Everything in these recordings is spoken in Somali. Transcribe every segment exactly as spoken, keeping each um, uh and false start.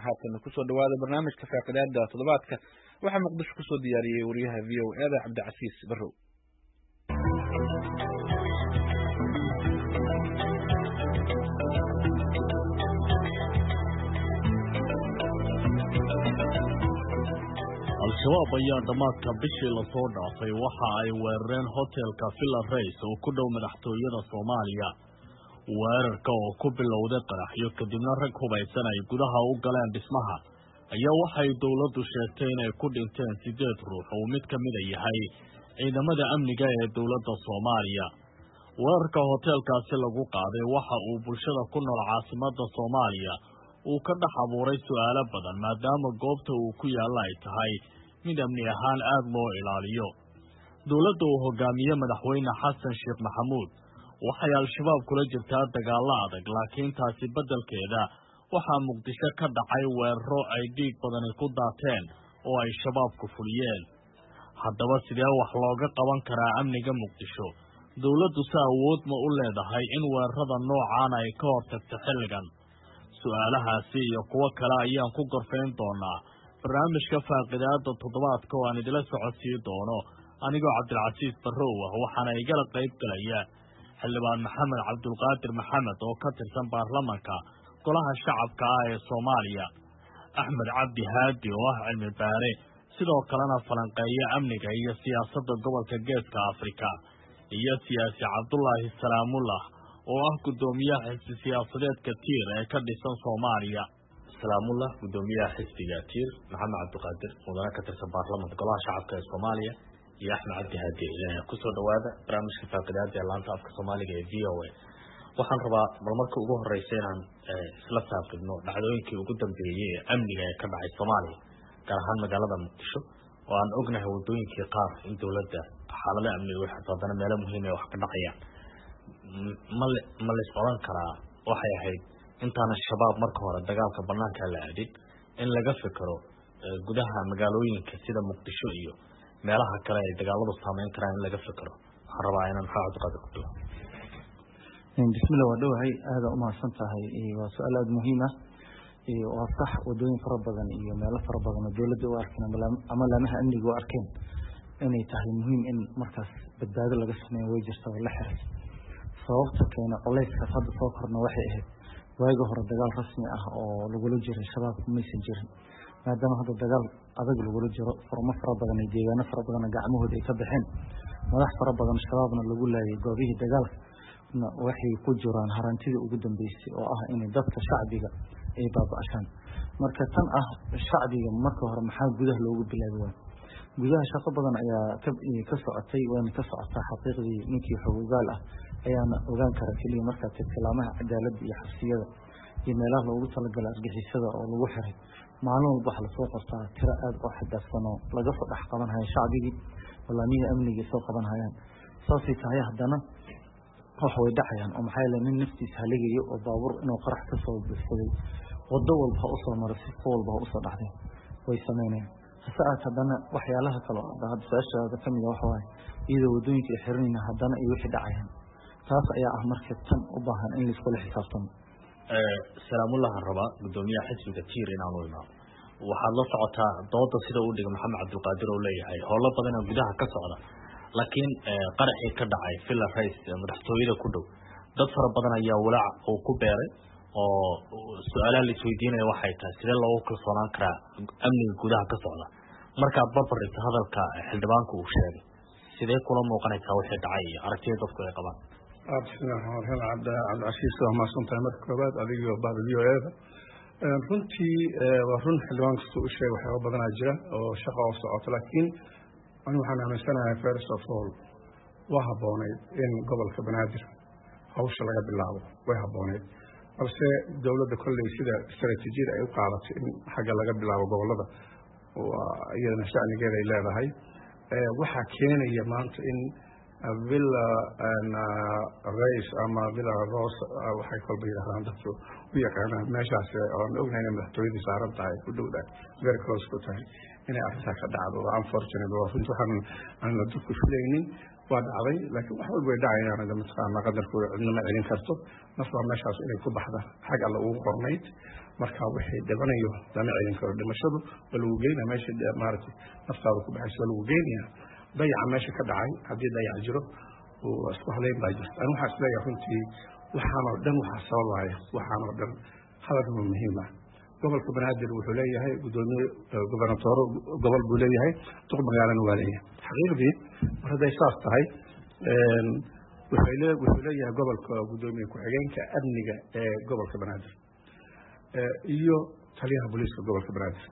haatan ku soo dhawaada barnaamijka faaqidaada toddobaadka waxaa muqdisho ku soo diyaariyay wariyaha V O A da Cabdicasiis Barrow. al-shabaab ayaa dhamaadka bishii la soo dhaafay waxa ay weerareen hotelka Villa Reis oo ku dhow madaxtooyada Soomaaliya. weerarka oo ku bilowday qaraxyo kadibna rag hubaysan ay gudaha u galeen dhismaha ayaa waxay dawladdu sheegtay inay ku dhinteen sideed ruux oo mid ka mid yahay ciidamada amniga ee dawladda Soomaaliya. weerarka hotelkaasi lagu qaaday waxa uu bulshada ku nool caasimadda Soomaaliya uu ka dhex abuuray su'aalo badan maadaama goobta uu ku yaalla ay tahay mid amni ahaan aad loo ilaaliyo. dawladda uu hogaamiye madaxweyne Xasan Sheekh Maxamuud waxay al-shabaab kula jirtaa dagaalo adag, laakiin taasi beddelkeeda waxaa muqdisho ka dhacay weeraro ay dhiig badani ku daateen oo ay shabaabku fuliyeen. haddaba sidee wax looga qaban karaa amniga muqdisho? dawladdu si awood ma u leedahay in weerarada noocaan ay ka hortagto xilligan? su'aalahaasi iyo kuwo kale ayaan ku gorfayn doonaa barnaamijka faaqidaada toddobaadka oo aan idila socodsiin doono anigoo Cabdilcasiis Barrow ah, waxaana igala qayb galaya xildhibaan Maxamed Cabdulqaadir Maxamed oo ka tirsan baarlamaanka golaha shacabka ah ee Soomaaliya, Axmed Cabdi Haadi oo ah cilmi baare sidoo kalena falanqeeya amniga iyo siyaasadda gobolka Geeska Afrika, iyo siyaasi Cabdullaahi Salaamullah oo ah gudoomiyaha xisbi siyaasadeedka Tiir ee ka dhisan Soomaaliya. Salaamullah gudoomiyaha xisbiga Tiir, Maxamed Cabdulqaadir mudane ka tirsan baarlamaanka golaha shacabka ee Soomaaliya, iyo Axmed Cabdi Haadi ilaa ku soo dhawaada barnaamijka faaqidaada ee laanta afka Soomaaliga ee V O A. waxaan rabaa bal marka ugu horeysa inaan isla saaqibno dhacdooyinkii ugu dambeeyay ee amniga ee ka dhacay Soomaaliya, gaar ahaan magaalada Muqdisho oo aan ognahay wadooyinkii qaar in dawladda xaalada amniga wax haddana meelo muhiim ah wax ka dhacayaan. ma la isqoran karaa waxay ahayd intaan shabaab marka hore dagaalka banaanka la aadin in laga fikiro gudaha magaalooyinka sida Muqdisho iyo meelaha kale ay dagaaladu saameyn karaan in laga fikiro? waxaan rabaa inaan Maxamed Cabdi ku dhawo. bismillah waa dhawahay aad u mahadsan tahay. waa su'aal aad muhiim ah iyo waa sax wadooyin fara badan iyo meelo fara badan oo dawladda u arkeen ama laamaha amniga u arkeen inay tahay muhiim in markaas badbaado laga sameeyo way jirta oo la xiray. sababta keena culayska hadda soo korna waxay ahayd waaga hore dagaal rasmi ah oo lagula jiray shabaabka maysan jirin, maadaama hadda dagaal adag lagula jiro furmo fara badan iyo deegaano fara badan gacmahooda ay ka baxeen, madax fara badan shabaabna lagu laayay goobihii dagaalka waxay ku jiraan harantida ugu dambeysay oo ah in dadka shacbiga ay baaba'ashaan. marka tan ah shacbiga marka hore maxaa gudaha loogu bilaabay? gudaha shaqo badan ayaa ka socotay waana ka socotaa xaqiiqdii. ninkii xogogaal ah ayaana ogaan kara kaliya marka tilmaamaha cadaaladda iyo xabsiyada iyo meelaha loogu talagalay argixisada oo lagu xiray maalin walba waxa la soo qortaa tiro aad u xadaafsan oo laga soo dhex qaban hayo shacbigii walaanihi amniga soo qaban hayaan. saasay tahay haddana wax way dhacayaan oo maxay leeyihiin nin naftiisa haligayo oo baabuur inuu qarax ka soo bilsaday wado walba u soo maray si walba u soo dhacday way sameynayaan. hase aad haddana waxyaalaha kale oo hadda saashaada ka mid ah waxa waaye iyadoo wadooyinka xiranayna haddana ay wixii dhacayaan. taas ayaa ah marka tan u baahan in la isku xisaabtamo. Salaamullah raba gudoomiyaha xisbiga Tiir inaan u imaado. waxaad la socotaa dooda sida uu dhigay Maxamed Cabdulqaadir oo leeyahay howlo badan oo gudaha ka socda, laakiin qaraxii ka dhacay Villa Reis madaxtooyada ku dhow dad fara badan ayaa walaac oo ku beeray oo su'aalaha la isweydiinaya waxay tahay sidee loogu kalsoonaan karaa amniga gudaha ka socda markaad barbarayso hadalka xildhibaanku uu sheegay? sidee kula muuqanaysaa wixii dhacay iyo aragtida dadku ay qabaan? bismillaah Cabdicasiis waa mahadsantahay marka koobaad adiga bahda V O A da. runtii waa run xildhibaan kasta u sheegay waxyaaba badanaa jira oo shaqo oo socoto, laakiin ani waxaan aaminsanahay first of all waa habboonayd in gobolka Banaadir hawsha laga bilaabo, way habboonayd. balse dawladda kolley sida istaraatiijiyada ay u qaadatay in xagga laga bilaabo gobolada iyadana shacnigeeda ay leedahay. waxaa keenaya maanta in Villa Reis ama Villa Rose waxay kolba yidhahdaan dadku u yaqaanaan meeshaas oo aan ognahay inay madaxtooyadii saaran tahay ku dhowdahay very close ku tahay inay arrintaa ka dhacdo. waa unfortunate, waa runtii waxaan aan la dadku filaynin. waa dhacday laakiin wax walba way dhacayaan mataqaanaa qadarkooda cidna ma celin karto naf baa meeshaas inay ku baxda xag alla ugu qornayd marka wixii dhibanayo lama celin karo dhimashadu waa lagu geynaa meesha maaragtay naftaada ku baxayso waa lagu geynayaa dayaca meesha ka dhacay haddii dayac jiro oo isku haleyn baa jirta ani waxaa isleeyahay runtii waxaanoo dhan waxaa sababaya waxaanoo dhan hadalkama muhiim ah gobolka banaadir wuxuu leeyahay gudoomiye gobernatooro gobol buu leeyahay duq magaalana waa leeyahay xaqiiqdii mar hadday saas tahay wuxuu leeyahay gobolka gudoomiye ku-xigeenka amniga ee gobolka banaadir iyo taliyaha booliiska gobolka banaadir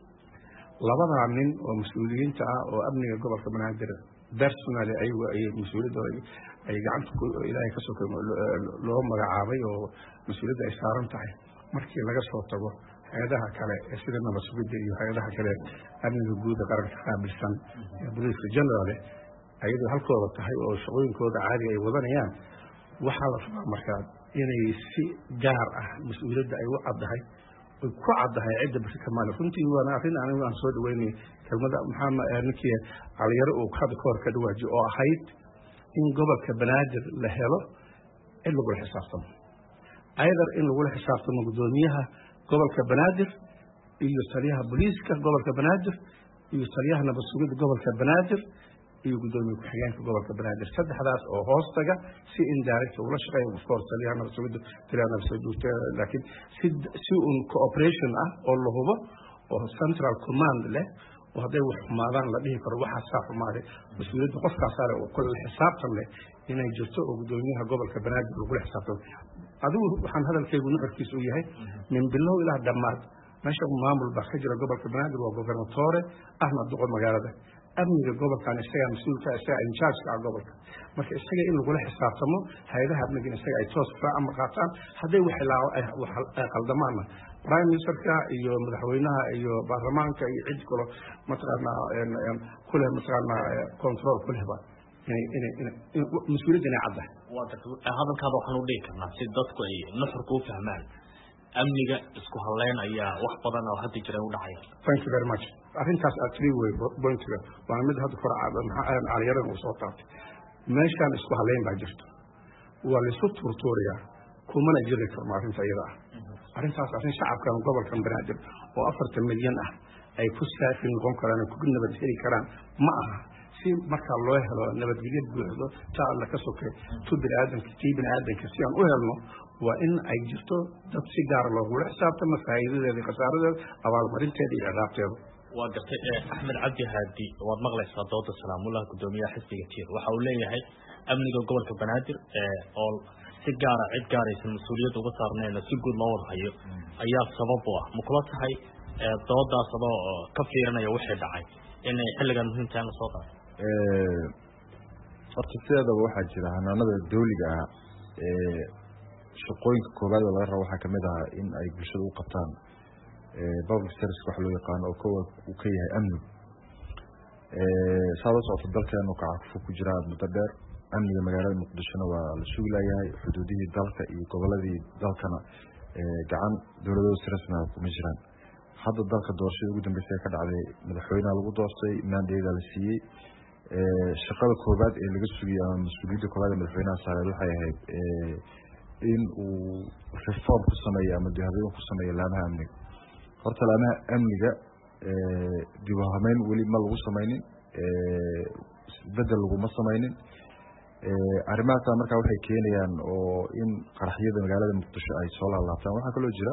labadaa nin oo mas-uuliyiinta ah oo amniga gobolka banaadir personally ayagu ay mas-uuliyadda ay gacanta ilaahay ka sokay loo magacaabay oo mas-uuliyadda ay saaran tahay markii laga soo tago hay-adaha kale ee sida nabad sugidda iyo hay-adaha kale amniga guud ee qaranka qaabilsan ee booliiska generale ayadoo halkooda tahay oo shaqooyinkooda caadiga ay wadanayaan waxaa la rabaa markaa inay si gaar ah mas-uuliyadda ay u caddahay ay ku caddahay cidda basi ka maali runtii waana arrin anigu aan soo dhaweynay kelmada maxaa ninkii caliyaro uu hadda ka hor ka dhawaaji oo ahayd in gobolka banaadir la helo cid lagula xisaabtamo ayadar in lagula xisaabtamo gudoomiyaha gobolka banaadir iyo taliyaha booliiska gobolka banaadir iyo taliyaha nabad sugidda gobolka banaadir iyo gudoomiye ku-xigeenka gobolka banaadir saddexdaas oo hoostaga si indirect ula shaqeeya of course taliyaha nabad sugidda taliyaha nabad sugidda laakiin si si un cooperation ah oo la hubo oo central command leh oo hadday wax xumaadaan la dhihi karo waxaa saa xumaaday mas-uuliyadda qofkaasaa leh oo kula xisaabtan leh inay jirto oo gudoomiyaha gobolka banaadir lagula xisaabtamo adigu waxaan hadalkaygu nuxurkiisa u yahay min bilow ilaa dhammaad meesha maamul baa ka jira gobolka banaadir waa gobernatoore ahna duqo magaalada amniga gobolkan isagaa mas-uulka isagaa injaajka ah gobolka marka isaga in lagula xisaabtamo hay-adaha amnigan isaga ay toos ka amar qaataan hadday wax qaldamaanna prime ministerka iyo madaxweynaha iyo baarlamaanka iyo cid kalo mataqaanaa kuleh mataqaanaa control kulehba mas-uuliyadda inay caddahay hadalkaada waxaan u dhihi karnaa si dadku ay nuxurka u fahmaan amniga isku haleyn ayaa wax badan oo hadda jira u dhacaya thank you very much arrintaas aad tiri wey pointiga waana mid hadda kor caliyarada uu soo taabtay meeshaan isku haleyn baa jirto waa laisu tuurtuurayaa kumana jiri karno arrinta iyada ah arrintaas arrin shacabkan gobolkan banaadir oo afartan milyan ah ay ku saafi noqon karaan ku nabad heli karaan ma aha si markaa loo helo nabadgelyo buuxdo ta alla ka sokay tu biniaadanka tii biniaadanka si aan u helno waa in ay jirto dad si gaar loogula xisaabtamo faa'iidadeeda khasaaradeeda abaalmarinteeda iyo ciqaabteeda waa gartay axmed cabdi haadi waad maqlaysaa dooda salaamullah gudoomiyaha xisbiga tiir waxa uu leeyahay amniga gobolka banaadir oo si gaara cid gaaraysan mas-uuliyadda uga saarnayna si guud loo warhayo ayaa sabab u ah ma kula tahay doodaas adoo ka fiirinaya wixii dhacay inay xilligan muhiimtahay la soo qaato horta sideedaba waxaa jira hanaanada dawliga ah ee shaqooyinka koobaad oo laga rabo waxaa kamid ah in ay bulshada u qabtaan public service waxa loo yaqaano oo kowa uu ka yahay amnigu saa la socota dalkeenu kacafo ku jira muddo dheer amniga magaalada muqdishona waa la sugi layahay xuduudihii dalka iyo goboladii dalkana gacan dowladooda si rasmi ah kuma jiraan hadda dalka doorashadii ugu dambeysay ee ka dhacday madaxweynaha lagu doortay maandeeda la siiyey shaqada koobaad ee laga sugiyey ama mas-uuliyadda koobaad ee madaxweynaha saareed waxay ahayd in uu reform ku sameeyo ama dihabeyn ku sameeyo laamaha amniga horta laamaha amniga dib u hameyn weli ma lagu sameynin bedel laguma sameynin arrimahaasa markaa waxay keenayaan oo in qaraxyada magaalada muqdisho ay soo laalaabtaan waxaa kaloo jira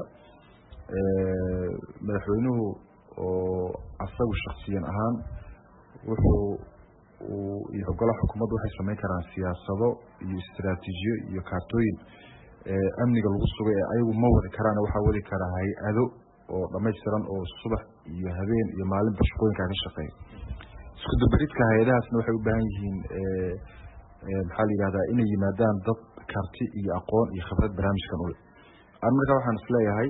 madaxweynuhu oo asagu shaksiyan ahaan wuxuu iyo golaha xukuumaddu waxay sameyn karaan siyaasado iyo istiraatiijiyo iyo kaartooyin amniga lagu sugay ee ayagu ma wadi karaan waxaa wadi karaa hay-ado oo dhamaystiran oo subax iyo habeen iyo maalinba shaqooyinkaa ka shaqeeya isku dabaridka hay-adahaasna waxay u baahan yihiin maxaa la yidhahdaa inay yimaadaan dad karti iyo aqoon iyo khibrad barnaamijkan ule an markaa waxaan isleeyahay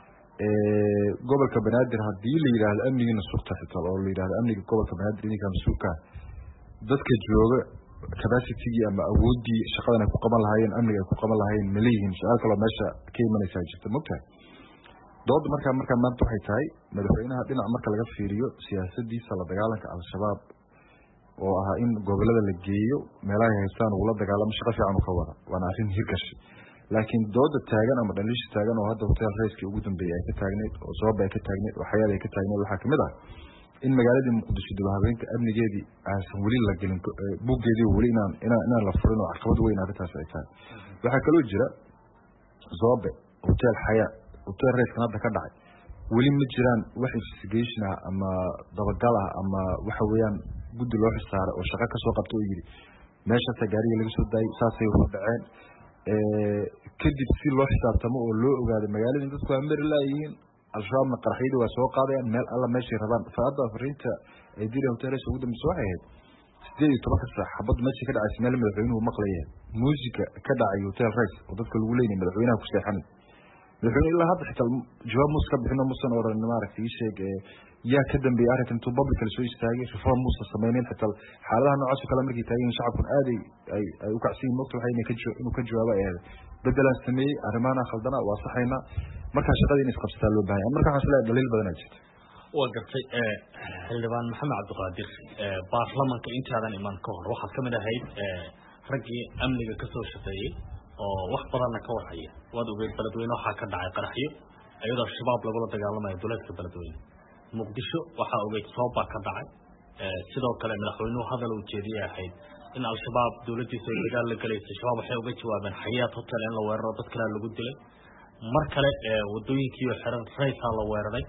gobolka banaadir haddii la yidhaahdo amnigiina sugta xitaa oo la yidhahdo amniga gobolka banaadir idinkaa mas-uulkaa dadka jooga capacitygii ama awooddii shaqadan ay ku qaban lahaayeen amniga ay ku qaban lahaayeen ma leeyihiin su-aal kaloo meesha ka imanaysaa jirta mogtahay dooda markaa markaa maanta waxay tahay madaxweynaha dhinac marka laga fiiriyo siyaasadiisa la dagaalanka al-shabaab oo ahaa in gobolada la geeyo meelaha haystaan ugula dagaalamo shaqo fiican u ka wada waana arrin hirgashay laakiin dooda taagan ama dhaliisha taagan oo hadda hotel raiskii ugu dambeeyay ay ka taagneyd oo sabab ay ka taagneyd oo xayaad ay ka taagneyd waxaa kamid ah in magaaladii muqdisho dib habeenka amnigeedii aansan weli la gelin buuggeedii weli inaan inaan la furin oo caqabad weyn arrintaas ay tahay waxaa kaloo jira Zobe hotel Haya hotel Race hadda ka dhacay weli ma jiraan wax investigation ah ama dabagal ah ama waxa weeyaan guddi loo xisaaray oo shaqo ka soo qabto oo yiri meesha gaariga laga soo daayay saasay u dhaceen ee kadib si loo xisaabtamo oo loo ogaado magaalada dadku amri laayihiin al-shabaab qaraxyada waa soo qaadayaan meel alla meesha rabaan faada fariinta ay diray hotel Race ugu dambeysay waxay ahayd sideed iyo toban saac xabad meesha ka dhacay meel madaxweynuhu maqlayay muusiga ka dhacay hotel Race oo dadka lagu leeyahay madaxweynaha ku seexan madaxweyne ilaa hadda xitaa jawaab muska bixino musan oran maaragtay sheeg yaa ka dambeeyay arrintan to public la soo istaagay reform musa sameeyeen xitaa xaaladaha noocaas kale markii taagin shacabku aad ay ay u kacsiin noqdo waxay inay ka jawaab inuu ka jawaabo ay bedelan sameeyay arrimaha khaldana waa saxayna marka shaqadii in isqabsataa loo baahan marka waxa la daliil badan ay jirto waa gartay ee xildhibaan maxamed cabdiqaadir ee baarlamaanka intaadan iman ka hor waxaad kamid ahayd ee raggii amniga ka soo shaqeeyay oo wax badan ka warhaya wad ogeyd beledweyne waxa ka dhacay qaraxyo ayadoo shabaab lagula dagaalamayo duleedka beledweyne muqdisho waxa ogeyd sooba ka dhacay ee sidoo kale madaxweynuhu hadal uu jeediyay ahayd in al-shabaab dawladdiisa ay dagaal la galeysay shabaab waxay uga jawaabeen xayaat hotel in la weeraro dad kale lagu dilay mar kale ee wadooyinkii xiran Race la weeraray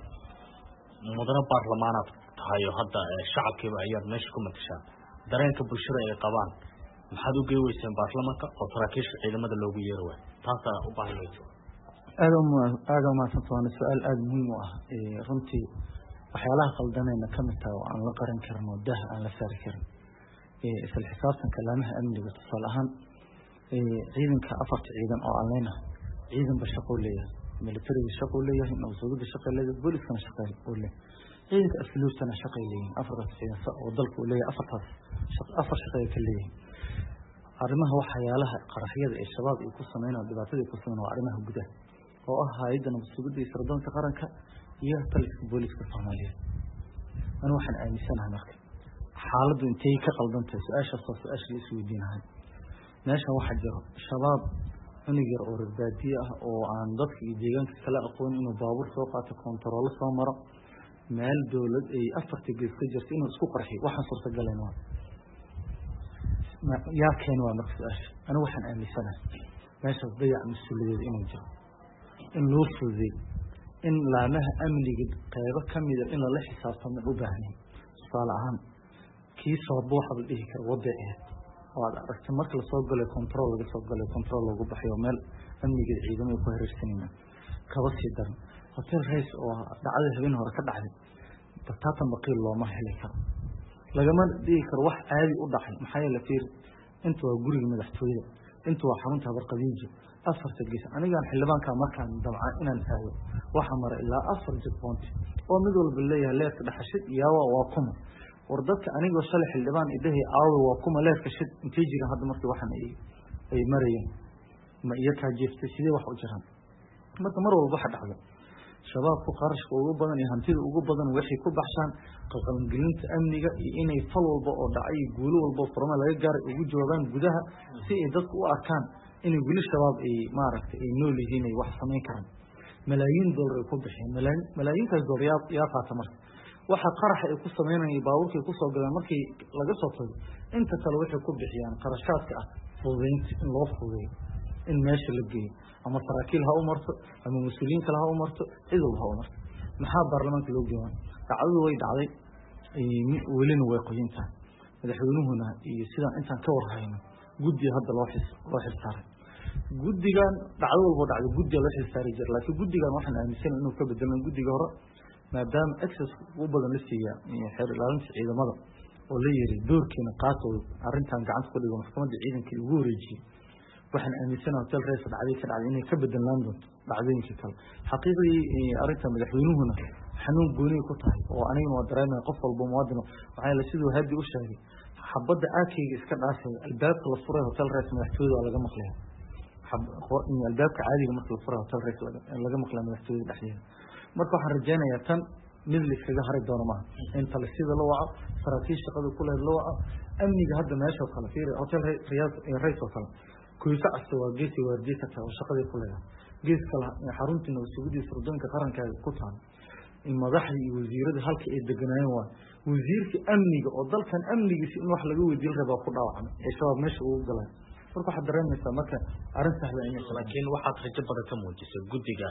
mudana baarlamaanad tahay hadda shacabkiiba ayaad meesha ku matashaan dareenka bulshada ay qabaan maxaad u geeweyseen baarlamaanka oo saraakiisha ciidamada loogu yeero way taas u baahan yahay aad uma aad uma santoon su'aal aad muhiim u ah ee runtii waxyaalaha qaldanayna kamid tahay oo aan la qaran karno dah aan la saari karin ee isla xisaabtan kalaamaha amniga tusaalahan ee ciidanka afarta ciidan oo aan leenahay ciidan ba shaqo leeyahay military shaqo leeyahay oo soo shaqo leeyahay booliska shaqo leeyahay ciidanka asluubtana shaqo leeyahay afarta ciidan oo dalku leeyahay afartaas afar shaqo ka leeyahay arrimaha waxyaalaha qaraxyada ee shabaab ay ku sameeyaan dhibaatada ku sameeyaan arrimaha gudaha oo ah hay'adda mas'uuliyadda sirdoonka qaranka iyo taliska booliska Soomaaliyeed ana waxaan aaminsanahay marka xaaladdu intee ka qaldantahay su'aasha soo su'aasha la isweydiinahay meesha waxa jiro shabaab aniga oo radaadiye ah oo aan dadka iyo deegaanka kala aqoon inuu baabuur soo qaato kontarool soo maro meel dawlad ay afarta gees ka jirto inuu isku qarxiyo waxa suurtagal ah يا كان ومقصاش أنا وحن أمسنا ماشي ضيع مسؤولية إنه جا إن نوصل ذي إن لا مه أمني قد قريبا كم إذا إن الله حساب من أباهني صالحا كي صبوح بالإيه كوضعه وهذا ركتمك لصوب له كنترول لصوب له كنترول وجب حيومال أمني قد عيدم يقهر السنين كبس يدرن وصير رئيس وعلى بينه ركض عليه بتاتا بقيل الله ما هلك لجمال دي كروح عادي أضحي محيا لفير أنتوا جوري مدحتوية أنتوا حرمتها برقديجة أفر تجلس أنا جان حلبان كان مكان دمعة إن الفاوي وحمر إلا أفر جبونت ومدول بالله لا تدحشت ياوا وقم وردك أنا جو صالح حلبان إده عاو وقم لا تشد تيجي لهذا مرت وحنا إيه أي مريم ما يكها جفت سيدي وحوجرهم ما تمر والبحر على شباب فقرش وجوبنا يهمتيل وجوبنا وحي كوب عشان قصن جلنت أمنية إن يفلوا البقى دعي يقولوا البفرما لا يجار وجوبان جدها سيء ذك وأركان إن يقول الشباب إيه ما عرفت إيه نولي هنا يوحصل ما يكرم ملايين دولار يكون بحين ملايين ملايين كدولار يا يا فاطمة واحد قرح يقص مينا يباوك يقص وجلنا مركي لقصة أنت تلوح يكون بحين قرشات كأ فوزينت الله فوزين إن ماشي لقيه أما تراكيل ها أمرت أما مسؤولين كلها أمرت إذا ها أمرت محاب برلمان كله جوان تعالوا ويد علي ولين واقعين تان الحيوان هنا يصير أنت كور هاينا جودي هذا الواحد واحد صار جودي كان تعالوا الوضع على جودي الواحد صار يجر لكن جودي كان واحد مثلا إنه كبد من جودي جورا ما دام أكسس وبدأ لسه يعني حر الأرنس إذا مضى ولا يري دور كنا قاتل أرنتان قعدت كل يوم محكمة عيدا كل وورجي وحنا أمسنا hotel Race عليه كذا على إنه كبد لندن بعدين كذا حقيقي أردت من الحيوان هنا حنون جوني كتاي وأنا مودرنا قفل بموادنا وعلى سيدو هدي وشهري حبض أكيد إسكان عسل الباب للصورة hotel Race محتوى على جمع خلها حب إن الباب عادي مثل الصورة hotel Race على جمع خلها محتوى الأحيان مركو حرجنا يتم mid liskaga hari doono maaha in talisida la waco saraakiil shaqada ku leed la waco amniga hadda meesha kale fiir hotel riyaad rays oo kale kuysa asta waa geesi waardiye ka tahay shaqadii ku leedahay gees kale xaruntina wasuudiisa sirdoonka qaranka ku taal in madaxdii iyo wasiirada halka ay deganayeen waa wasiirka amniga oo dalkan amnigiisa in wax laga weydiin rabo ku dhaawacmay ee shabaab meesha uu galay marka waxa dareemaysaa marka arrin sahlan in laakiin waxaad rajo badan ka muujisay guddiga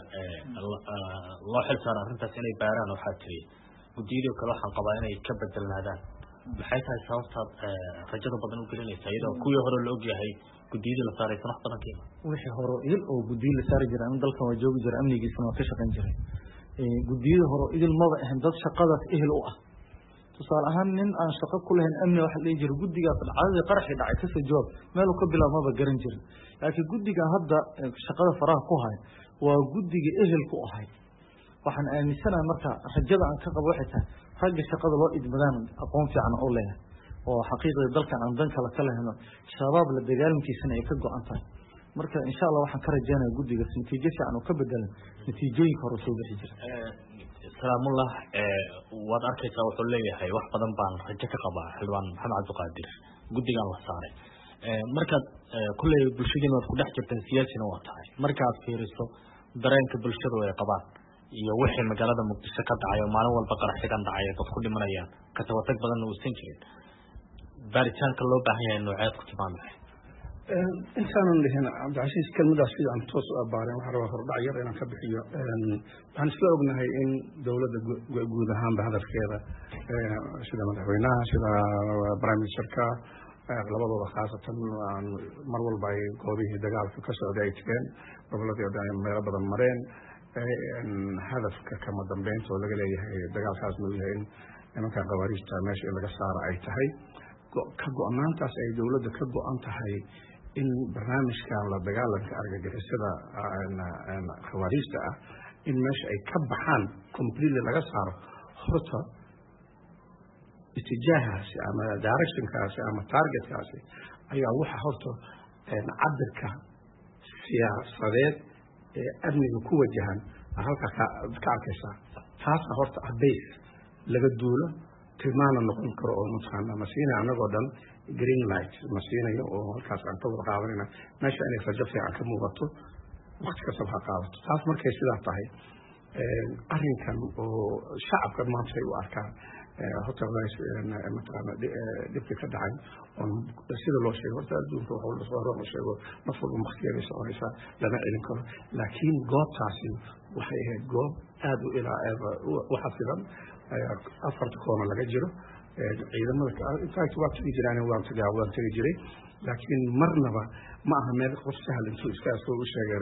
loo xil saaray arrintaas inay baaraan waxaa tiri guddiyadii kale waxaan qabaa inay ka bedelnaadaan maxay tahay sababtaad rajada badan u gelinaysaa iyadoo kuwii hore la ogyahay guddiyadii la saaray sanax badan kiima wixii hore il oo guddiyo la saari jiray in dalkan waa joogi jiray amnigiisana waa ka shaqayn jiray guddiyada hore idil maba ahayn dad shaqadaas ehel u ah tusaale ahaan nin aan shaqo ku lahayn amni waxa la jira guddigaas dhacdadii qaraxii dhacay ka soo jawaab meel uu ka bilaabmaba garan jirin laakiin guddiga hadda shaqada faraha ku hay waa guddiga ehel ku ahay waxaan aaminsanahay marka rajada aan ka qabo waxay tahay ragga shaqada loo idmadaan aqoon fiican oo leeyahay oo xaqiiqada dalkan aan dan kale ka lehno shabaab la dagaalankiisana ay ka go'an tahay marka insha Allah waxaan ka rajaynayaa guddiga natiijo fiican oo ka bedelan natiijooyinka hore soo bixi jiray salaamullah waad arkaysaa wuxuu leeyahay wax badan baan rajo ka qabaa xildhibaan maxamed cabdiqaadir guddigan la saaray markaad kulley bulshadiina waad ku dhex jirteen siyaasina waa tahay markaad fiiriso dareenka bulshadu ay qabaan iyo wixii magaalada muqdisho ka dhacay oo maalin walba qaraxyadan dhacay dad ku dhimanayaan ka tabatag badanna uusan jirin baaritaanka loo baahan yahay nooceed ku tilmaamahay intaanan dhihin cabdicasiis kelmadaas sida aan toos u abaareen waxaa rabaa hordhac yar inaan ka bixiyo waxaan isla ognahay in dowladda guud ahaanba hadafkeeda sida madaxweynaha sida prime ministerka labadooda khaasatan mar walba ay goobihii dagaalka ka socday ay tegeen goboladii meelo badan mareen hadafka kama dambeynta oo laga leeyahay dagaalkaasna uu yahay in nimankan khawaariijta meesha in laga saaro ay tahay ka go-naantaas ay dowladda ka go-an tahay in barnaamijkan la dagaalanka argagixisada khawaariijta ah in meesha ay ka baxaan completely laga saaro horta itijaahaasi ama directionkaasi ama targetkaasi ayaa waxa horta cabirka siyaasadeed ee amniga ku wajahan halka ka arkaysaa taasa horta base laga duulo tilmaana noqon karo oo mataqaana masiina anagoo dhan green light masiinayo oo halkaas aan ka wada qaadanayna meesha inay rajo fiican ka muuqato waqti kastaba ha qaadato taas markay sidaa tahay arrinkan oo shacabka maanta ay u arkaan hotel rice mataqaana dhibkii ka dhacay oo sida loo sheego horta adduunka waxa la soo roo sheego naf walba waqtigeeda soconaysa lama celin karo laakiin goobtaasi waxay ahayd goob aad u ilaa u xasilan afarta koona laga jiro ciidamada infact waa tegi jiraan waan tagaa waan tegi jiray laakiin marnaba ma aha meel qof sahal intuu iska soo u sheegay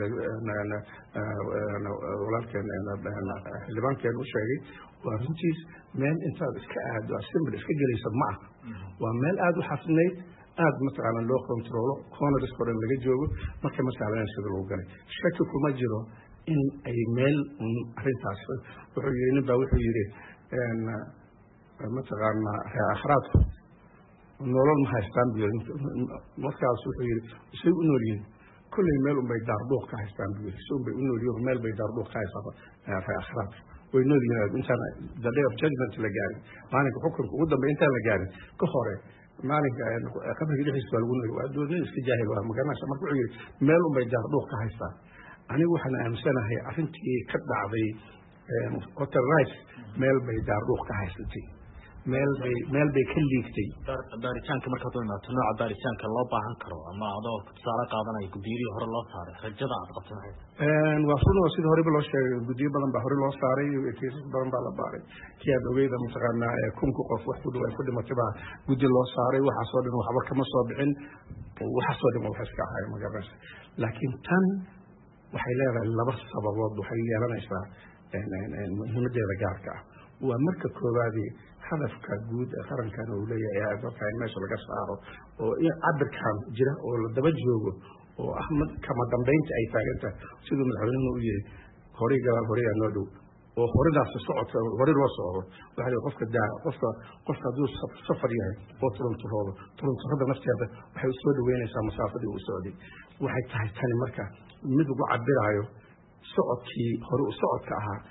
walaalkeen xildhibaankeen u sheegay waa runtiis meel intaad iska aado assembly iska gelaysa ma aha waa meel aada u xasinayd aada mataqaana loo controlo corneriskoo dhan laga joogo marka masaalan sida lagu galay shaki kuma jiro in ay meel arrintaas wuxuu yiri nin baa wuxuu yiri mataqaana akhraadku nolol ma haystaan buu yiri markaas wuxuu yiri say u nool yihiin kulley meel unbay daarduuq ka haystaan buu yiri si unbay u nool yihiin meel bay daarduuq ka haystaan akhraadku way nool yihiin intaan the day of judgment la gaarin maalinka xukunka ugu dambe intaan la gaarin ka hore maalinka qabriga dhexdiisa waa lagu nool waa doodin iska jaahil waa magaranaysa marka wuxuu yiri meel unbay daarduuq ka haystaan anigu waxaan aaminsanahay arrintii ka dhacday hotel rice meel bay daarduuq ka haysatay meel bay meel bay ka liigtay baaritaanka markaad u imaato nooca baaritaanka loo baahan karo ama adoo tusaale qaadanaya guddiyadii hore loo saaray rajada aad qabto maxay waa run oo sida horeba loo sheegay guddiyo badan baa hore loo saaray kiisas badan baa la baaray kii aad ogeyda mataqaana kunka qof wax ku dhow ay ku dhimatay baa guddi loo saaray waxaasoo dhan waxba kama soo bixin waxaasoo dhan wax iska ahay magaranaysa laakiin tan waxay leedahay laba sababood waxay yeelanaysaa muhiimadeeda gaarka ah waa marka koowaadii hadafka guud ee qarankan uu leeyahay dalka in meesha laga saaro oo in cabirkan jira oo la daba joogo oo ahmad kama dambeynta ay taagan tahay siduu madaxweynuhu u yiri horay gadaal horeyaa noo dhow oo horidaas socodka hore loo socdo waxaa qofka daa qofka qofka hadduu safar yahay oo turunturoodo turunturada nafteeda waxay u soo dhaweynaysaa masaafadii uu socday waxay tahay tani marka mid ugu cabiraayo socodkii hore u socodka ahaa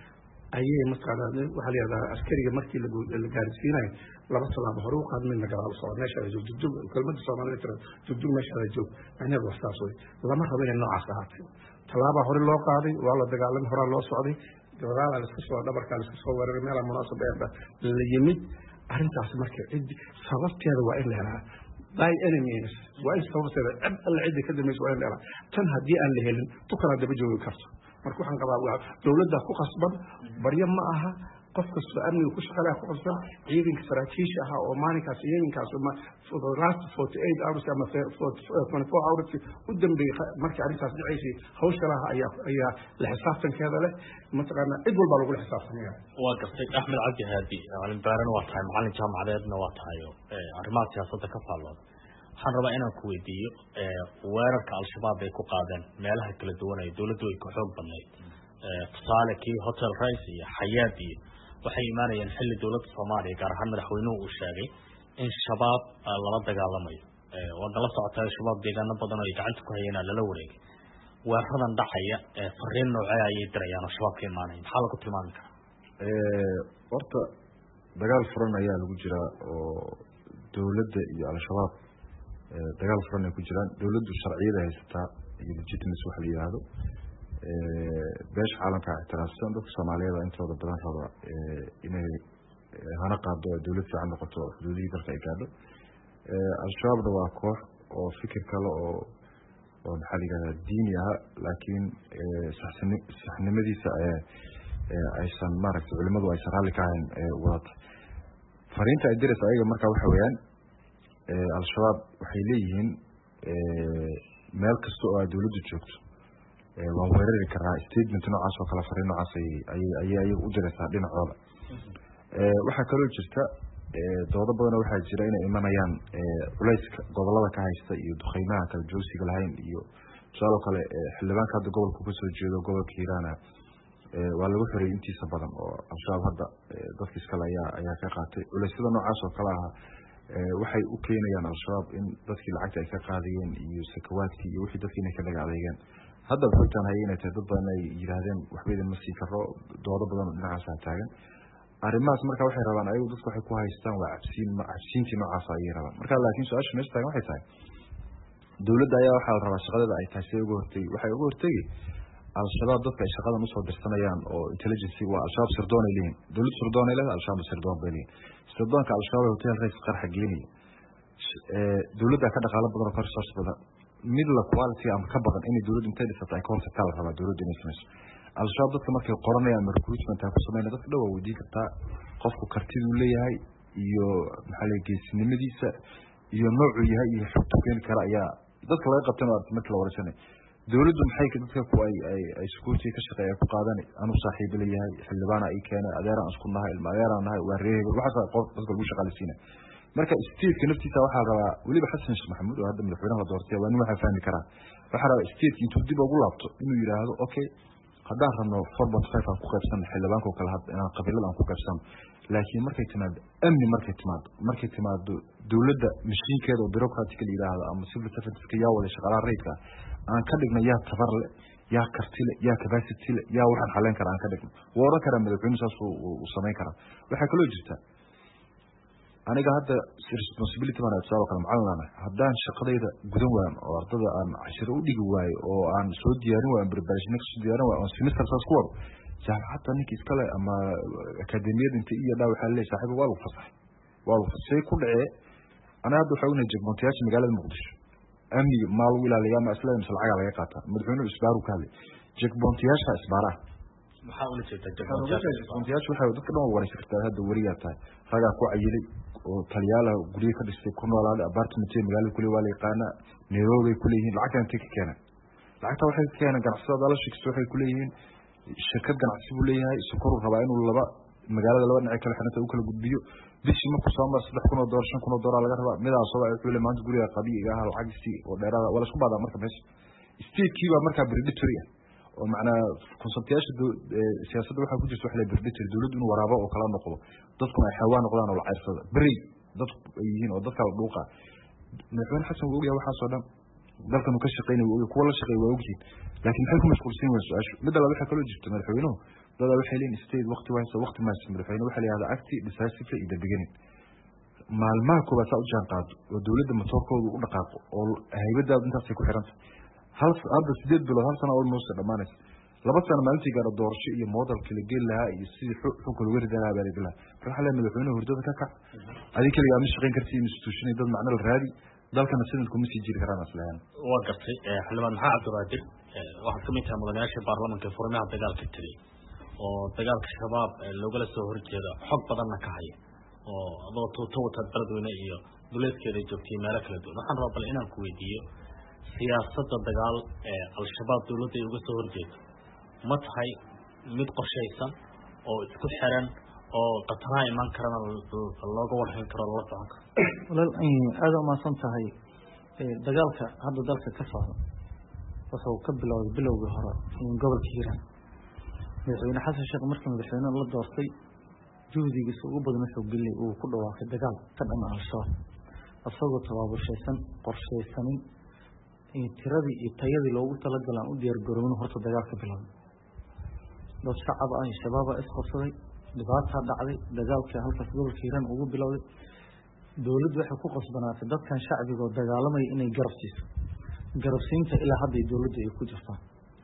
ayay mataqaanaa waxaa la yidhahdaa askariga markii la gaarsiinayo laba talaabo hore u qaad midna gadaal socod meeshaada joog dugdug kelmadda soomaalida tira dugdug meeshaada joog macnaheedu waa saas wey lama rabo inay noocaas ahaatay tallaabaa hore loo qaaday waa la dagaalamay horaa loo socday gabadaalaa la iska soo dhabarkaa la iska soo weeraray meelaa munaasab eeba la yimid arrintaas marka ciddi sababteeda waa in la helaa by enemies waa in sababteeda cid alla ciddi ka dambaysa waa in la helaa tan haddii aan la helin tukanaa daba joogi karto marka waxaan qabaa dowladda ku qasban baryo ma aha qof kastoo amniga ku shaqalaya ku qasban ciidanka saraakiisha ahaa oo maalinkaas iyaginkaas last forty eight hours ama twenty four hours u dambeeyey markii arrintaas dhacaysay hawsha laha ayaa ayaa la xisaabtankeeda leh mataqaana cid walbaa lagula xisaabtanaya waa gartay axmed cabdi haadi macalin baarana waa tahay macalin jaamacadeedna waa tahay arrimaha siyaasadda ka faallooda waxaan rabaa inaan ku weydiiyo weerarka al-shabaab ay ku qaadeen meelaha kala duwan ee dowladdu ay ka xoog badnayd tusaale kii hotel rice iyo xayaad iyo waxay imaanayeen xilli dowladda soomaaliya gaar ahaan madaxweynuhu uu sheegay in shabaab lala dagaalamayo waad nala socotaa shabaab deegaano badan oo ay gacanta ku hayeen lala wareegay weeraradan dhacaya fariin noocee ayay dirayaan oo shabaab ka imaanaya maxaa lagu tilmaami karaa horta dagaal furan ayaa lagu jiraa oo dowladda iyo al-shabaab dagaal furan ay ku jiraan dowladdu sharciyada haysataa iyo legitimacy waxa la yidhaahdo beesha caalamka ictiraafsan dadka soomaaliyeed intooda badan raba inay hana qaado dowlad fiican noqoto xuduudihii dalka ay gaadho al-shabaabna waa koox oo fikir kale oo oo maxaa la yidhahdaa diini ah laakiin saxsani saxnimadiisa aysan maaragtay culimadu aysan raalli ka ahayn wadata fariinta ay diraysa ayaga markaa waxa weeyaan al-shabaab waxay leeyihiin meel kasta oo ay dowladdu joogto waan weerari karaa statement noocaas oo kale fariin noocaas ayay ayay ayaga u diraysaa dhinacooda waxaa kaloo jirta doodo badan waxaa jira inay imanayaan culayska gobolada ka haysta iyo duqeymaha kala joogsiga lahayn iyo tusaale oo kale xildhibaanka hadda gobolka ka soo jeedo gobolka hiiraana waa lagu xiray intiisa badan oo al-shabaab hadda dadka iskale ayaa ayaa ka qaatay culeysyada noocaas oo kale ah waxay u keenayaan al-shabaab in dadkii lacagta ay ka qaadayeen iyo sakawaadkii iyo wixii dadkii inay ka dhaga adeegeen hadda xogtaan hayay inay tahay dad badan ay yidhaahdeen waxba idin ma sii karo doodo badan oo dhinacaasa taagan arrimahaas marka waxay rabaan ayagu dadku waxay ku haystaan waa cabsiin cabsiintii noocaas ayay rabaan marka laakiin su-aasha meesha taagan waxay tahay dowladda ayaa waxaa la rabaa shaqadeeda ay tahay siday uga hortegi waxay uga hortegi al-shabaab dadka ay shaqadan usoo dirsanayaan oo intelligency waa al-shabaab sirdoon ay leeyihin dowlad sirdoon ay leedahay al-shabaab sirdoon bay leeyihin sirdoonka al-shabaab ee hotel rays qarxa gelinaya dowladda ka dhaqaalo badan oo ka resource badan mid la quality ama ka badan inay dowladda intay dhisato ay ka hortagtaa la rabaa dowladda inay samayso al-shabaab dadka markay qoranayaan ama recruitment ay ku sameynaya dadka dhan waa weydiin kartaa qofku kartiduu leeyahay iyo maxaa la geesinimadiisa iyo noocuu yahay iyo xogtu keeni kara ayaa dadka laga qabtana markii la waraysanay dowladdu maxay dadka ku ay ay ay security ka shaqeeya ku qaadan anu saaxiib leeyahay xildhibaana ay keenay adeeraan isku nahay ilma adeeraan nahay waa reeb waxa qof dadka lagu shaqaaleysiinay marka state naftiisa waxa rabaa waliba xasan sheekh maxamuud oo hadda madaxweynaha la doortay waa nin waxa fahmi karaa waxa rabaa state intuu dib ugu laabto inuu yiraahdo okay haddaan rabno four point five aan ku qaybsan xildhibaanka oo kale hadda inaan qabiilada aan ku qaybsan laakiin markay timaado amni markay timaado markay timaado dowladda mashiinkeeda oo bureaucratic la yiraahdo ama civil service ka yaa wada shaqaalaha rayidka aan ka dhigno yaa tabar leh yaa karti leh yaa capacity leh yaa waxaan xaleen karaa aan ka dhigno waa oran karaa madaxweynuhu saas uu samayn karaa waxaa kaloo jirta aniga hadda responsibility baan sabab kale macallin haddaan shaqadayda gudan waan oo ardada aan cashiro u dhigi waayo oo aan soo diyaarin waayo preparation soo diyaarin waayo oo semester saas ku wado jaamacadda ninkii iskale ama akademiyada inta iyo dhaa waxaa leeyahay saaxiibo waa lagu fasaxay waa lagu fasaxay ku dhacee ana hadda waxaa una jegmontiyaasha magaalada muqdisho amniga maal u ilaaliya ama islaam lacag laga qaataa madaxweynuhu isbaaru ka hadlay jegmontiyaasha isbaaraha maxaa ula jeedaa jegmontiyaasha waxay dadka dhan waraysan kartaa hadda wariyaa tahay ragaa ku cayilay oo talyaala guriga ka dhistay ku noolaaday apartment magaalada kule waa la yaqaana Nairobi kule yihiin lacag aan tii keenay lacagta waxay keeneen ganacsatada la shaqeysto waxay kule yihiin shirkad ganacsi buu leeyahay sukuru rabaa inuu laba magaalada laba dhinac kala xirnata u kala gudbiyo bishii markuu soo mar saddex kun oo doolar shan kun oo doolar laga rabaa midaas soo ay xulay maanta guriga qabiiga ah lacagtii oo dheeraada wala isku baadaa marka meesha state-kii baa marka predatory ah oo macna consultation siyaasadda waxa ku jirta wax la predatory dawladdu inuu waraabo oo kala noqdo dadku ay xawaan noqdaan oo la cayrsada bari dad ay yihiin oo dadka la dhuuqa madaxweyne xasan uu ogyahay waxa soo dhan dalkan uu ka shaqeynay uu kuwa la shaqeeyay waa ogyihiin laakiin maxay ku mashquulsan yihiin su'aashu midda la waxa kala jirta madaxweynuhu dada waxay leeyihiin state waqti wayso waqti ma madaxweyne waxa la yiraahdaa acti decisive iyo the beginning maalmaha koobaad saa u jaan qaado oo dowladda matoorkooda u dhaqaaqo oo haybadaadu intaasay ku xiranta hal hadda sideed bilood hal sano almost dhamaanaysa laba sano maalintii gaara doorasho iyo modelka la geli lahaa iyo sidii xulka lagu ridi lahaa baa la dhilaha marka waxaa leeyahay madaxweynuhu hurdada ka kac adiga keligaa ma shaqayn karti institution dad macno la raadi dalkana sidan kuma sii jiri karaan aslaan waa gartay xildhibaan maxaa cabdiraadir waxaad kamid tahay mudanayaasha baarlamaanka ee furmaha dagaalka tiri oo dagaalka shabaab loogala soo horjeeda xog badanna ka haya oo adoo tuuto wataad beledweyne iyo duleedkeeda joogtay meelo kala duwan waxaan rabaa bal inaan ku weydiiyo siyaasadda dagaal ee al-shabaab dowladda ay uga soo horjeedo ma tahay mid qorshaysan oo isku xiran oo qataraha imaan karana looga warhayn karo lala socon karo walaal aada umaasan tahay dagaalka hadda dalka ka socda wuxuu ka bilowday bilowgii hore gobolka hiiraan madaxweyne xasan sheekh markii madaxweyne la doortay juhdigiisa ugu badan wuxuu geliyay uu ku dhawaaqay dagaal ka dhan ah al-shabaab asagoo tabaabushaysan qorshaysanin tiradii iyo tayadii loogu talagalaan u diyaar garoobin horta dagaalka bilowday dad shacab ah shabaaba isqorsaday dhibaataa dhacday dagaalkii halkaas gobolka hiiraan ugu bilowday dowladdu waxay ku qasbanaatay dadkan shacbiga oo dagaalamaya inay garab siiso garabsiinta ilaa hadday dowladdu ay ku jirtaan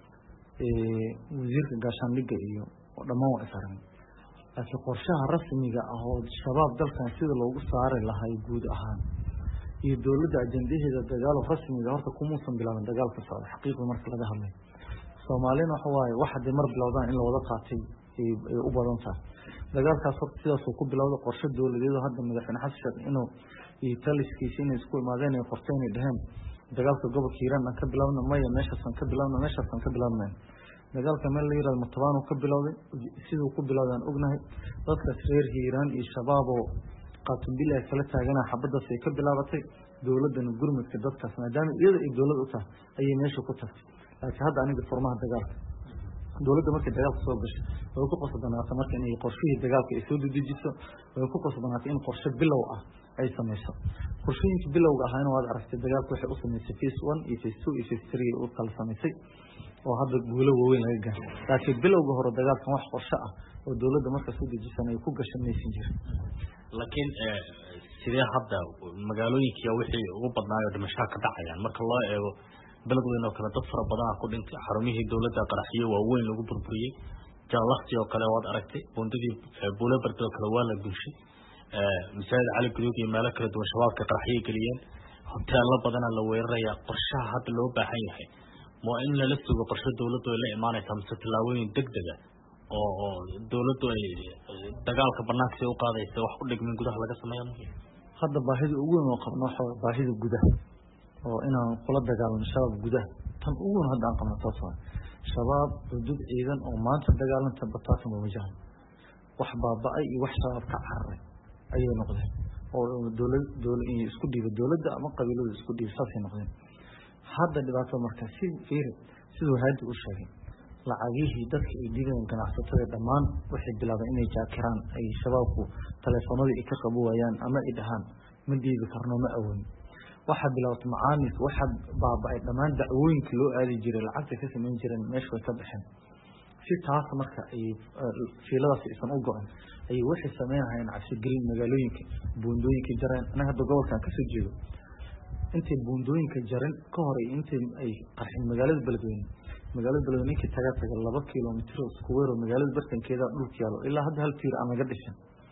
wasiirka gaashaandhigga iyo dhammaan waa isaran laakiin qorshaha rasmiga ah oo shabaab dalkan sida loogu saari lahay guud ahaan iyo dowladda ajandaheeda dagaalo rasmiga horta kumuusan bilaaban dagaalka socda xaqiiqda marka laga hadlayo soomaalina waxa waaye wax hadday mar bilowdaan in la wada qaatay ay u badan tahay dagaalkaas horta sidaasuu ku bilowday qorshe dowladeedu hadda madaxweyne xasan sheekh inuu iyo taliskiisa inay isku imaadeen ay qorteen ay dhaheen dagaalka gobolka hiiraan aan ka bilaabna maya meeshaasaan ka bilaabna meeshaasaan ka bilaabnayn dagaalka meel la yirahdo matabaanuu ka bilowday siduu ku bilowday aan ognahay dadkaas reer hiiraan iyo shabaaboo qaatubilah kala taagana xabadaas ay ka bilaabatay dowladana gurmudka dadkaas maadaama iyada ay dowlad u tahay ayay meesha ku tagtay laakiin hadda aniga furmaha dagaalka dowladda markay dagaalka soo gashay way ku qasbanaatay marka inay qorshihii dagaalka ay soo dedejiso way ku qasbanaatay in qorshe bilow ah ay samayso qorshooyinka bilowga ahaana waad aragtay dagaalka waxay u samaysay phase one iyo phase two iyo phase three u kala samaysay oo hadda guulo waaweyn laga gaaray laakiin bilowga hore dagaalkan wax qorshe ah oo dowladda marka soo dejisan ay ku gashay maysan jirin laakiin sidee hadda magaalooyinkiya wixii ugu badnaayo dhimashaha ka dhacayaan marka loo eego beledweyne oo kale dad fara badan ku dhintay xarumihii dowladda qaraxiyo waaweyn lagu burburiyey jaalakti oo kale waad aragtay bundadii buule bardi oo kale waa la gulshay masaajid cali guduud iyo meelo kala duwan shabaabka qaraxiyay geliyeen hoteelo badana la weeraraya qorshaha hadda loo baahan yahay ma in lala sugo qorshe dowladdu ay la imaanaysaa mise tallaabooyin degdega oo oo dowladdu ay dagaalka banaanka u qaadaysa wax u dhigmin gudaha laga sameeyo muhiim hadda baahida ugu weyn oo qabno waxa baahida gudaha oo inaan kula dagaalano shabaab gudaha tan ugu weyn hadda aan qabno taas waa shabaab xuduud ciidan oo maanta dagaalanta bataata ma wajahan wax baaba'ay iyo wax shabaab ka cararay ayay noqdeen oo dowlad dowlad isku dhiibay dowladda ama qabiilada isku dhiibay saasay noqdeen hadda dhibaato marka si fiiri sidoo haadi u sheegay lacagihii dadka ay dhigeen ganacsatada dhammaan waxay bilaabeen inay jaakiraan ay shabaabku taleefanada ay ka qabo waayaan ama ay dhahaan ma dhiibi karno ma awoon waxa bilaawtay macaamiis waxa baaba'ay dhammaan dacwooyinka loo aadi jiray lacagta ka sameyn jireen meesha way ka baxeen si taas marka ay fiiladaas aysan u go'an ay waxay sameynayaan cabsi gelin magaalooyinka buundooyinka jareen anaga hadda gobolkan ka soo jeedo intay buundooyinka jarin ka hor intay ay qarxin magaalada beledweyne magaalada beledweyne ka taga taga laba kiiloomitir isku weero magaalada bartankeeda dhulka yaalo ilaa hadda hal tiir aan laga dhishin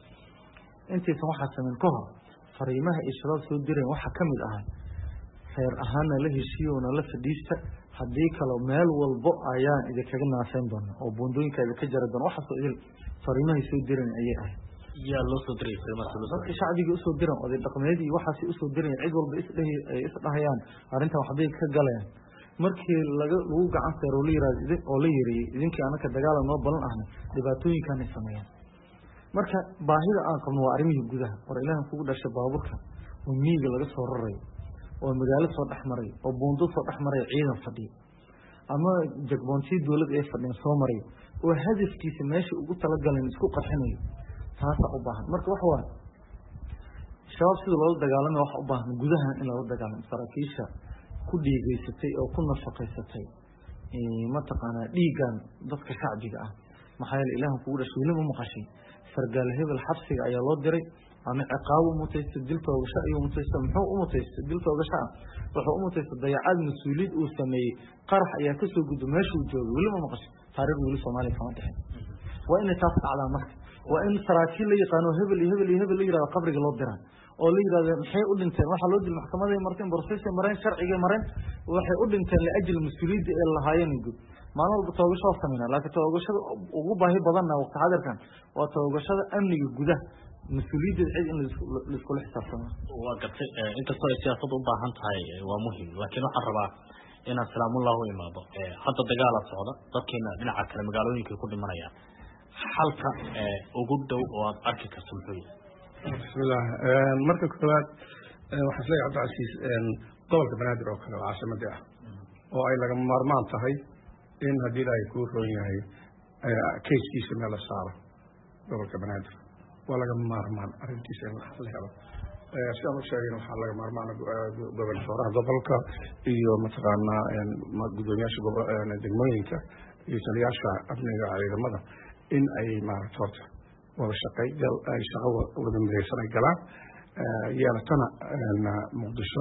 intaysan waxaa sameyn ka hor fariimaha ay shabaab soo direen waxaa ka mid ahaa reer ahaana la heshiiyoona la fadhiista haddii kale meel walbo ayaan idinkaga naaseyn doona oo buundooyinka idinka jari doona waxaasoo idil fariimahay soo direen ayay ahayd yaa loo soo diray fariimaha dadka shacbiga usoo diran oday dhaqameed iyo waxaasay usoo direen cid walba isdhahayaan arrintan waxbay ka galayaan markii laga lagu gacan seero la yiraahdo oo la yareeyay idinkii anaka dagaal noo balan ahna dhibaatooyinkan ay sameeyaan marka baahida aan qabno waa arrimihii gudaha war ilaahan kugu dhashay baaburka oo miyiga laga soo rarayo oo magaalo soo dhex maray oo buundo soo dhex maray ciidan fadhiyo ama jagboontii dowlad ay fadhiyaan soo maray oo hadafkiisa meesha ugu talagaleen isku qarxinayo taasa u baahan marka waxa waa shabaab sida loola dagaalamay waxa u baahan gudaha in loola dagaalamo saraakiisha ku dhiigaysatay oo ku nafaqaysatay mataqaanaa dhiigan dadka shacbiga ah maxaa yeele ilaahan kugu dhashay weliba maqashay sargaal hebel xabsiga ayaa loo diray ama ciqaabo mutaysta dil toogasho ayuu mutaysta muxuu u mutaysta dil toogasho ah wuxuu u mutaysta dayacaad mas-uuliyad uu sameeyey qarax ayaa kasoo gudba meeshuu joogay weliba maqashay taariikhda weli soomaaliya kama dhexin waa inay taas dhacdaa marka waa in saraakiil la yaqaano hebel iyo hebel iyo hebel la yihahdo qabriga loo diraa oo la yidhahdo maxay u dhinteen waxaa loo dil maxkamaday marteen borosesay mareen sharcigay mareen waxay u dhinteen liajli mas-uuliyadda ee lahaayeen guud maalin walba toogasho waa sameynaa laakiin toogashada ugu baahi badanna waqti xadirkan waa toogashada amniga gudaha mas-uuliyaddeed cid in laiskula xisaabtamo waa gartay inkastoo ay siyaasad u baahan tahay waa muhim laakiin waxaan rabaa inaan salaamullah u imaado hadda dagaala socda dadkeena dhinaca kale magaalooyinkay ku dhimanayaan xalka ugu dhow oo aad arki karto muxuu yahay bismillah marka koowaad waxaan isleeyahay cabdicasiis gobolka banaadir oo kale oo caasimadii ah oo ay lagama maarmaan tahay in haddii ilaahay kuu roon yahay kayskiisa meel la saaro gobolka banaadir waa lagama maarmaan arrintiisa in la helo sidaan u sheegayna waxaa laga maarmaan gobol gobolka iyo mataqaanaa gudoomiyaasha degmooyinka iyo taliyaasha amniga ciidamada in ay maaragta horta wada shaqay ay shaqo wada midaysan ay galaan yeelatana muqdisho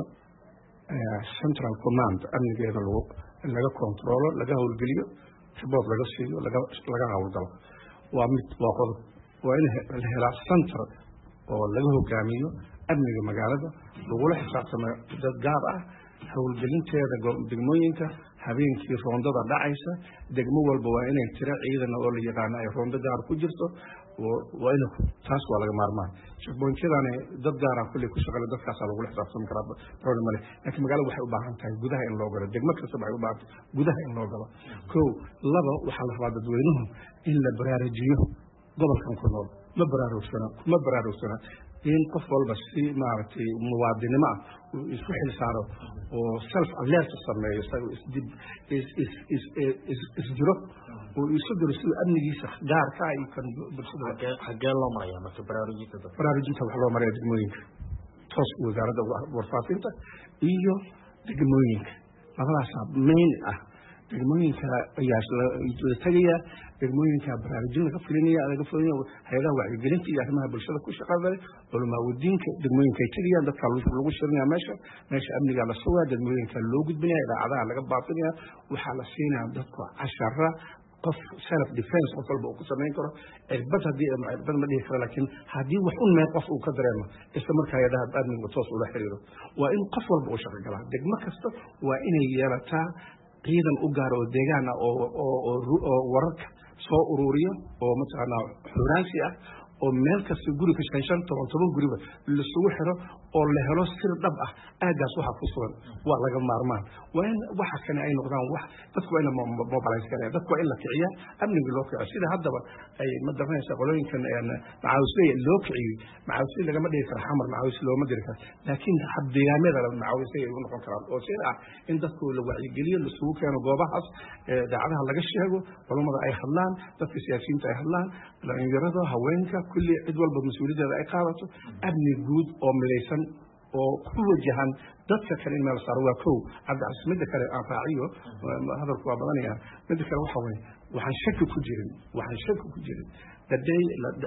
central command amnigeeda lagu laga controlo laga howlgeliyo report laga siiyo laga laga howlgalo waa mid waa qodob waa in la helaa center oo laga hogaamiyo amniga magaalada lagula xisaabtamo dad gaar ah howlgelinteeda degmooyinka habeenkii roondada dhacaysa degmo walba waa inay tiro ciidan oo la yaqaano ay roondo gaar ku jirto waa in taas waa laga maarmaan checkpointyadani dad gaar ah kulli ku shaqale dadkaasaa lagula xisaabtami karaa problem male laakiin magaalada waxay u baahan tahay gudaha in loo galo degmo kasta waxay u baahan tahay gudaha in loo galo kow laba waxaa la rabaa dadweynuhu in la baraarujiyo gobolkan ku nool ma baraarugsana ma baraarugsana in qof walba si maaragtay muwaadinimo ah uu isku xil saaro oo self alert sameeyo isaga isdib is is is is isjiro oo isu diro sida amnigiisa gaarka ah iyo kan bulshada xagee loo maraya marka baraarujinta baraarujinta waxaa loo maraya degmooyinka toos wasaaradda warfaafinta iyo degmooyinka labadaasaa main ah degmooyinka ayaa la tagaya degmooyinka baraarujin laga fulinaya laga fulinaya hay'adaha wacyigelinta iyo arrimaha bulshada ku shaqada culamaa wadiinka degmooyinka ay tagayaan dadka lagu shirinaya meesha meesha amniga la sugaa degmooyinka loo gudbinaya idaacadaha laga baafinaya waxaa la siinaya dadka cashara qof self defense qof walba uu ku samayn karo cirbad haddii cirbad ma dhihi karo laakiin haddii wax un meel qof uu ka dareemo isla markaa hay'adaha amniga toos ula xiriiro waa in qof walba uu shaqo galaa degmo kasta waa inay yeelataa ciidan u gaar oo deegaan ah oo oo oo wararka soo ururiyo oo mataqaanaa xuraansi ah oo meel kasta guri ka shan shan toban toban guriba laisugu xiro oo la helo sir dhab ah aagaas waxaa ku sugan waa laga maarmaan waa in waxa kale ay noqdaan wax dadku waa in mobilize karaya dadku waa in la kiciya amniga loo kiciyo sida haddaba ay ma daranaysa qolooyinkan macawisley loo kiciyey macawisley lagama dhigi karo xamar macawis looma diri karo laakiin habdeegaamada macawisley ay u noqon karaan oo sida ah in dadku la wacyigeliyo laisugu keeno goobahaas daacadaha laga sheego culamada ay hadlaan dadka siyaasiyiinta ay hadlaan dhalinyarada haweenka kulli cid walba mas-uuliyaddeeda ay qaadato amni guud oo midaysan oo ku wajahan dadka kale in meel saaro waa kow cabdicasiis midda kale aan raaciyo hadalku waa badanaya midda kale waxa weeye waxaan shaki ku jirin waxaan shaki ku jirin daday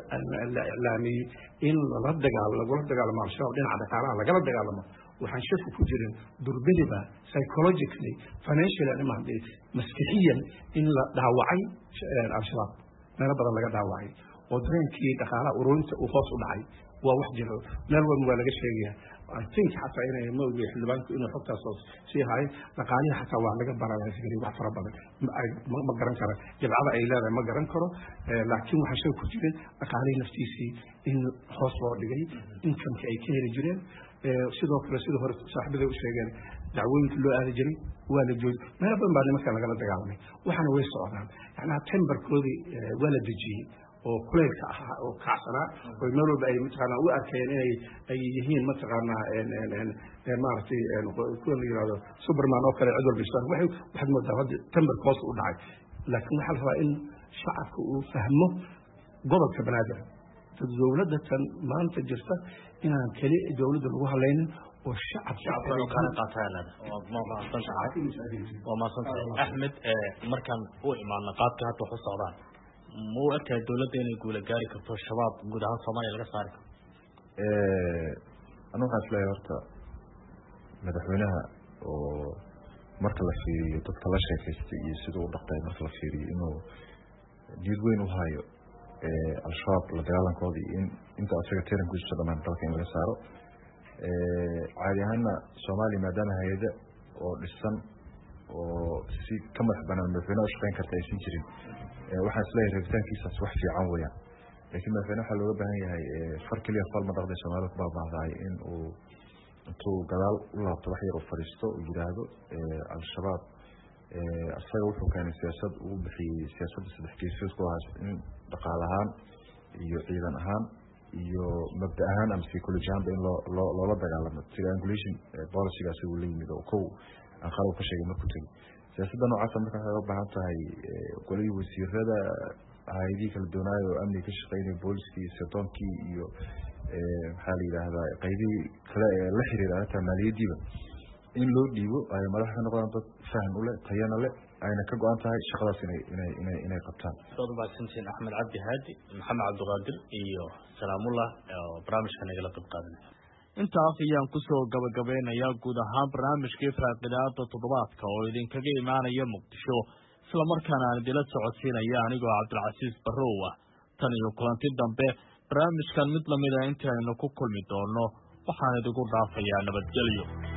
la iclaamiyey in lala dagaal lagula dagaalamo al-shabaab dhinaca dhaqaalaha lagala dagaalamo waxaan shaki ku jirin durbeliba psychologically financially ama maskixiyan in la dhaawacay al-shabaab meelo badan laga dhaawacay oo dareenkii dhaqaalaha ururinta uu hoos u dhacay waa wax jiro meel walba waa laga sheegaya I think xataa inay ma ogi xildhibaanku inuu xogtaas hoos sii haay dhaqaalihi xataa waa laga baralaysgeliy wax fara badan ma garan kara jabcada ay leedahay ma garan karo laakiin waxaa sheeg ku jiray dhaqaalihii naftiisii in hoos loo dhigay inkamkii ay ka heli jireen sidoo kale sidoo hore saaxiibaday u sheegeen dacwooyinka loo aadi jiray waa la joogi meelo badan baa nimankan lagala dagaalamay waxaana way socdaan yacnaa tembarkoodii waa la dejiyey oo kuleylka ahaa oo kacsanaa oo meel walba ay mataqaanaa u arkeen inay ay yihiin mataqaanaa maaragtay kuwa la yidhahdo superman oo kale cid walba istaan waxay waxaad moodaa hadda tembarka hoos u dhacay laakiin waxaa la rabaa in shacabka uu fahmo gobolka banaadir dowladda tan maanta jirta inaan keli dowladda lagu halaynin oo shacabka waa maasantahay axmed markaan u imaano qaabka hadda wax u socdaan ma u arkaa dowladda inay guula gaari karto shabaab guud ahaan soomaaliya laga saari karo anu waxaan isleeyahay horta madaxweynaha oo marka la fiiriyo dadka la sheekaystay iyo siduu u dhaqtay marka la fiiriyo inuu diid weyn u hayo al-shabaab la dagaalankooda iyo in inta asaga tarankiisa dhamaan dalka in laga saaro caadi ahaana soomaaliya maadaama hay-ada oo dhisan oo si ka madax banaan madaxweynaha u shaqeyn karta aysan jirin waxaan isleeyahay rabitaankiisaas wax fiican weeyaan laakiin madaxweyne waxaa looga baahan yahay far keliya fal ma dhaqday soomaalida ku baaba'dahay in uu intuu gadaal u laabto wax yar u fadhiisto uu yidhaahdo al-shabaab asaga wuxuu keenay siyaasad uu bixiyey siyaasadda saddex geesoodku ahaas in dhaqaal ahaan iyo ciidan ahaan iyo mabda ahaan ama psychology ahaanba in loo loo loola dagaalamo triangulation policygaasi uu la yimid oo kow aan qalab ka sheegay markuu tegey siyaasadda noocaasa marka waxay u baahan tahay golihii wasiirada hay-adihii kala doonaayo oo amniga ka shaqeynaya booliskii iyo sirtoonkii iyo maxaa la yidhaahdaa qaybihii kale ee la xiriira arrinta maaliyaddiiba in loo dhiibo ay madax ka noqdaan dad faham u leh tayana leh ayna ka go-an tahay shaqadaas inay inay inay inay qabtaan waad umahadsantihiin axmed cabdi haadi maxamed cabdiqaadir iyo salaamullah oo barnaamijka nagala qayb qaadanaya intaas ayaan kusoo gabagabeynayaa guud ahaan barnaamijkii faaqidaada toddobaadka oo idinkaga imaanaya muqdisho islamarkaana aan idila socodsiinaya anigoo cabdilcasiis barrow ah tan iyo kulanti dambe barnaamijkan mid lamida intaaynu ku kulmi doono waxaan idigu dhaafayaa nabadgelyo.